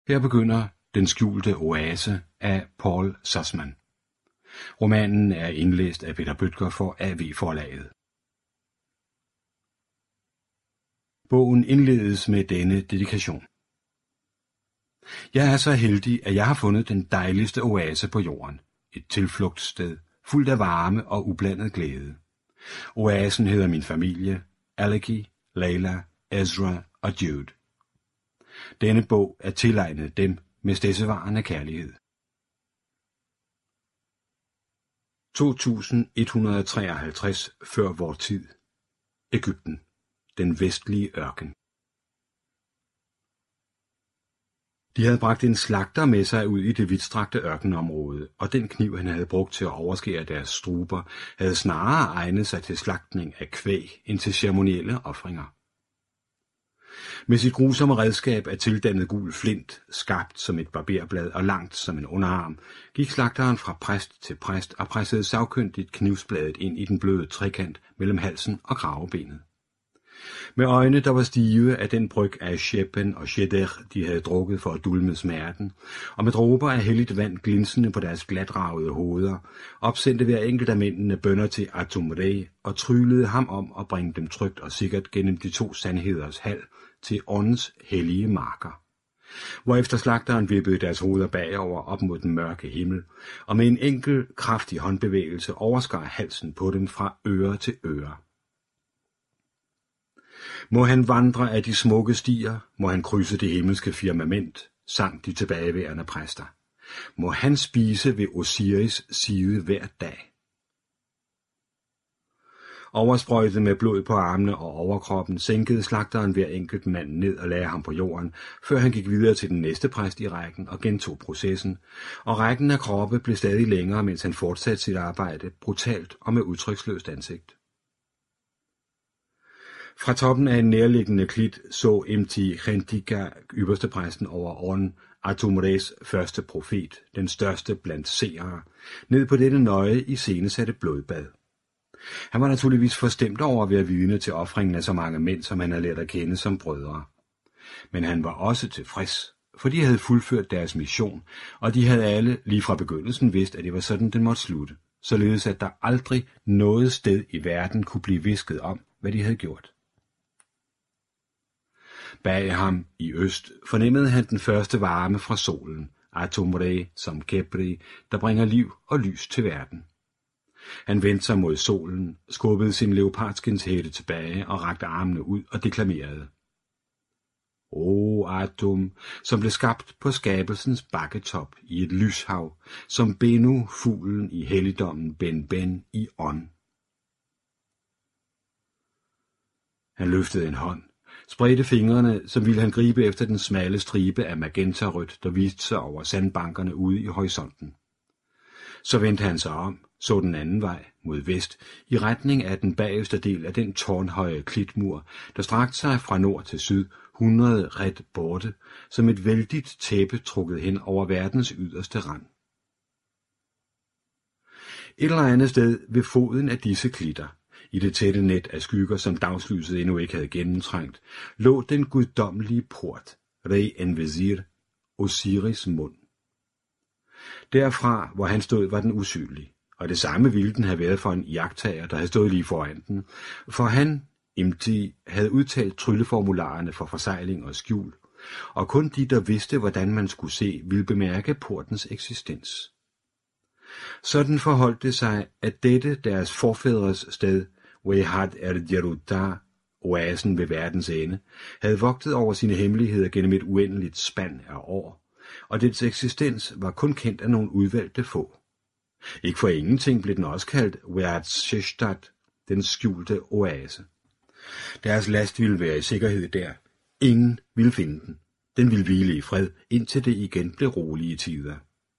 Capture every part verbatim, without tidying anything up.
Her begynder Den skjulte oase af Paul Sussman. Romanen er indlæst af Peter Bøttger for A V-forlaget. Bogen indledes med denne dedikation. Jeg er så heldig, at jeg har fundet den dejligste oase på jorden. Et tilflugtssted, fuldt af varme og ublandet glæde. Oasen hedder min familie, Aleki, Leila, Ezra og Jude. Denne bog er tilegnet dem med stedsevarende kærlighed. to tusind et hundrede treoghalvtreds før vor tid. Egypten. Den vestlige ørken. De havde bragt en slagter med sig ud i det vidtstrakte ørkenområde, og den kniv, han havde brugt til at overskære deres struber, havde snarere egnet sig til slagtning af kvæg end til ceremonielle ofringer. Med sit grusomme redskab af tildannet gul flint, skarpt som et barberblad og langt som en underarm, gik slagteren fra præst til præst og pressede sagkyndigt knivsbladet ind i den bløde trekant mellem halsen og kravebenet. Med øjne, der var stive af den bryg af shepen og shedder, de havde drukket for at dulme smerten, og med dråber af helligt vand glinsende på deres glatragede hoveder, opsendte hver enkelt af mændene bønner til Atum-Re og tryllede ham om at bringe dem trygt og sikkert gennem de to sandheders hal til åndens hellige marker. Hvorefter slagteren vippede deres hoveder bagover op mod den mørke himmel, og med en enkel, kraftig håndbevægelse overskar halsen på dem fra øre til øre. Må han vandre af de smukke stier, må han krydse det himmelske firmament, sang de tilbageværende præster. Må han spise ved Osiris side hver dag. Oversprøjtet med blod på armene og overkroppen, sænkede slagteren hver enkelt mand ned og lagde ham på jorden, før han gik videre til den næste præst i rækken og gentog processen, og rækken af kroppe blev stadig længere, mens han fortsatte sit arbejde, brutalt og med udtryksløst ansigt. Fra toppen af en nærliggende klit så Imti Khentika, ypperstepræsten over ånden, Atum-Res første profet, den største blandt seere, ned på dette nøje iscenesatte blodbad. Han var naturligvis forstemt over at være vidne til ofringen af så mange mænd, som han havde lært at kende som brødre. Men han var også tilfreds, for de havde fuldført deres mission, og de havde alle lige fra begyndelsen vidst, at det var sådan, den måtte slutte, således at der aldrig noget sted i verden kunne blive visket om, hvad de havde gjort. Bag ham i øst fornemmede han den første varme fra solen, Atum-Re som Kepri, der bringer liv og lys til verden. Han vendte sig mod solen, skubbede sin leopardskindshætte tilbage og rakte armene ud og deklamerede. O Atum, som blev skabt på skabelsens bakketop i et lyshav, som Benu, fuglen i helligdommen Ben-Ben i ånd. Han løftede en hånd, spredte fingrene, som ville han gribe efter den smalle stribe af magenta-rødt, der viste sig over sandbankerne ude i horisonten. Så vendte han sig om, så den anden vej, mod vest, i retning af den bageste del af den tårnhøje klitmur, der strakte sig fra nord til syd, hundrede ret borte, som et vældigt tæppe trukket hen over verdens yderste rand. Et eller andet sted ved foden af disse klitter, i det tætte net af skygger, som dagslyset endnu ikke havde gennemtrængt, lå den guddommelige port, Re-en-Vezir, Osiris mund. Derfra, hvor han stod, var den usynlig, og det samme ville den have været for en iagttager, der havde stået lige foran den, for han, Imti, havde udtalt trylleformularerne for forsejling og skjul, og kun de, der vidste, hvordan man skulle se, ville bemærke portens eksistens. Sådan forholdt det sig, at dette deres forfædres sted, Wehad er-Jeruta, oasen ved verdens ende, havde vogtet over sine hemmeligheder gennem et uendeligt spand af år, og dets eksistens var kun kendt af nogle udvalgte få. Ikke for ingenting blev den også kaldt Wehad Sheshtat, den skjulte oase. Deres last ville være i sikkerhed der. Ingen ville finde den. Den ville hvile i fred, indtil det igen blev rolige tider.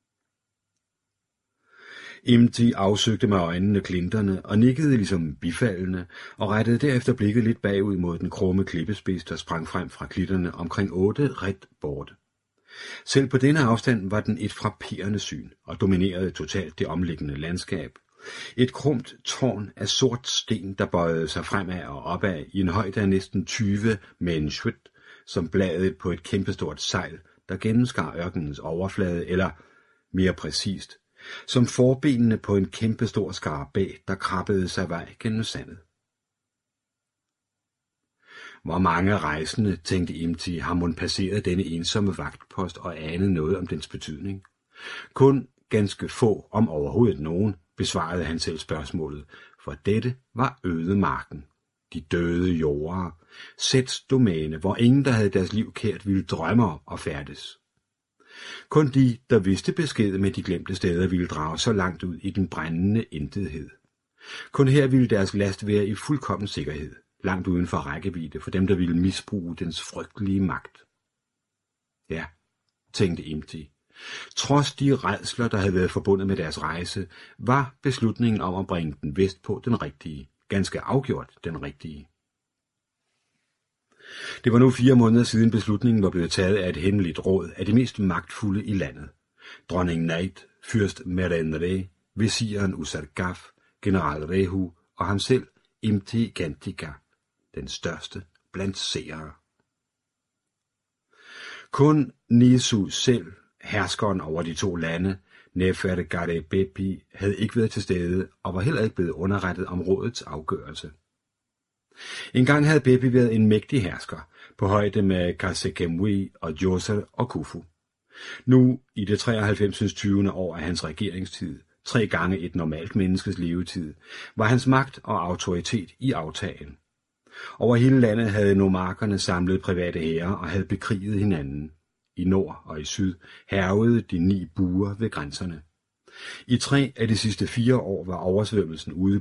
Imti afsøgte med øjnene klinterne og nikkede ligesom bifaldende og rettede derefter blikket lidt bagud mod den krumme klippespids, der sprang frem fra klitterne omkring otte ret borte. Selv på denne afstand var den et frapperende syn og dominerede totalt det omliggende landskab. Et krumt tårn af sort sten, der bøjede sig fremad og opad i en højde af næsten tyve menshut, som bladet på et kæmpestort sejl, der gennemskar ørkenens overflade, eller mere præcist, som forbenene på en kæmpestor skarabæ, der krabbede sig vej gennem sandet. Hvor mange rejsende, tænkte Imti, har mon passeret denne ensomme vagtpost og anede noget om dens betydning? Kun ganske få, om overhovedet nogen, besvarede han selv spørgsmålet, for dette var ødemarken, de døde jorder, Seths domæne, hvor ingen, der havde deres liv kært, ville drømme om at færdes. Kun de, der vidste besked med de glemte steder, ville drage så langt ud i den brændende intethed. Kun her ville deres last være i fuldkommen sikkerhed, langt uden for rækkevidde for dem, der ville misbruge dens frygtelige magt. Ja, tænkte Imti. Trods de rædsler, der havde været forbundet med deres rejse, var beslutningen om at bringe den vestpå den rigtige, ganske afgjort den rigtige. Det var nu fire måneder siden beslutningen var blevet taget af et hemmeligt råd af de mest magtfulde i landet. Dronning Naid, fyrst Merenre, visiren Usargaf, general Rehu og ham selv, Imti Gantika, den største blandt seere. Kun Nisu selv, herskeren over de to lande, Nefergare-Bepi, havde ikke været til stede og var heller ikke blevet underrettet om rådets afgørelse. Engang havde Bepi været en mægtig hersker, på højde med Kasekemui og Djoser og Khufu. Nu, i det treoghalvfems tyvende år af hans regeringstid, tre gange et normalt menneskes levetid, var hans magt og autoritet i aftagen. Over hele landet havde nomarkerne samlet private hære og havde bekriget hinanden. I nord og i syd hærgede de ni buer ved grænserne. I tre af de sidste fire år var oversvømmelsen ude